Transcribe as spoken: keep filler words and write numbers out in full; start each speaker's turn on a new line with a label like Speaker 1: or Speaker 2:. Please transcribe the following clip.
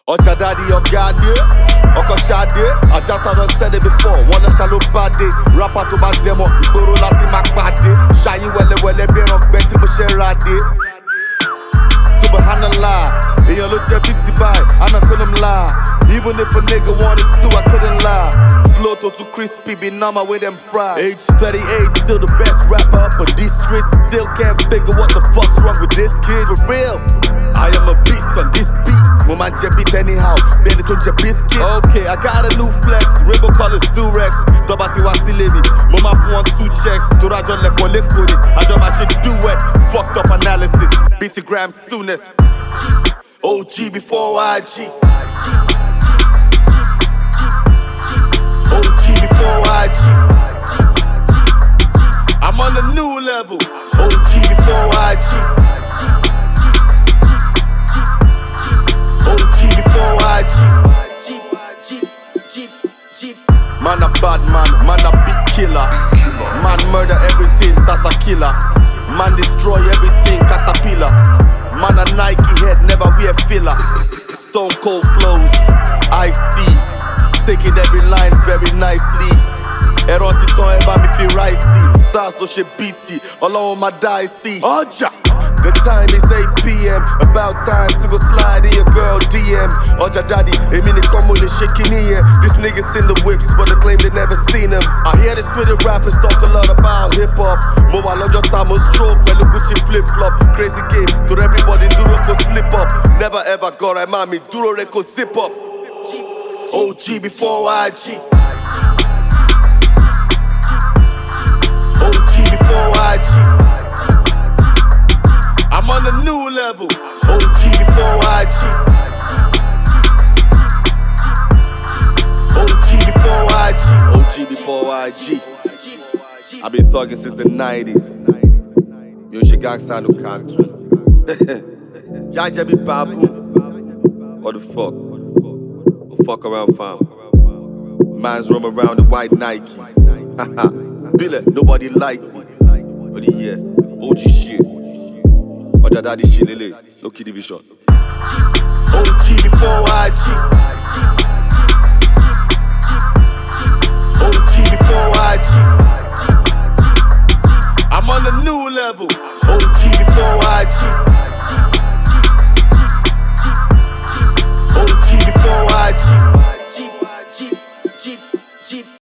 Speaker 1: Oja daddy, your daddy, Oko Shade. I just had said it before. One a shallow bad day. Rapper to bad demo. Igboro lati mak bad day. Shayi wele wele be rock beti mo share rade. Subhanallah, eyan lo je biti buy. I not couldn't lie. Even if a nigga wanted to, I couldn't lie. Flow to too crispy, be number with them fries. Age thirty-eight, still the best rapper up on these streets. Still can't figure what the fuck's wrong with this kid. For real, I am a beast on this beat. Woman je beat anyhow, then it on je biscuits. Okay, I got a new flex, rainbow colors Durex. Dobati Wasilevi, mama for one two checks. Turajo leko lekodi, I do my shit duet. Fucked up analysis, B T gram soonest. O G before I G. O G before I G. I'm on a new level. O G before I G. O G before I G. Man a bad man, man a big killer. Man murder everything, Sasa killer. Man destroy everything, caterpillar. Man a Nike head, never wear filler. Stone cold flows, Ice-T. Taking every line very nicely. Ẹ̀rọ titan ẹ bá mi fi ráìsì. SARS ló ṣe B T, Ọlọ́run máa dá ẹ sí. Ọjà! The time is eight p m About time to go slide in your girl D M. Ọjà daddy, èmi nìkan mo lè ṣe kíní yẹn. These niggas in the whips, but they claim they never seen them. I hear the Twitter rappers talk a lot about hip hop. Mo wà lọ́jọ́ tá mo stroke pẹ̀lú Gucci flip flop. Crazy game, to everybody dúró kó slip up. Never ever gọ̀rọ̀ ẹ̀ máa mi dúró rẹ̀ kó zip up. O G before I G. O G before I G. I'm on a new level. O G before I G. O G before I G. O G before I G. I've been thugging since the nineties. Yo, she gangsta no can't. Y'all just be babu. What the fuck? Fuck around, fam. Man's roam around the white Nikes. Haha, Billy, nobody like me. But yeah, O G shit. Oja daddy shit, lele, no kid division. O G before I G. O G before I G.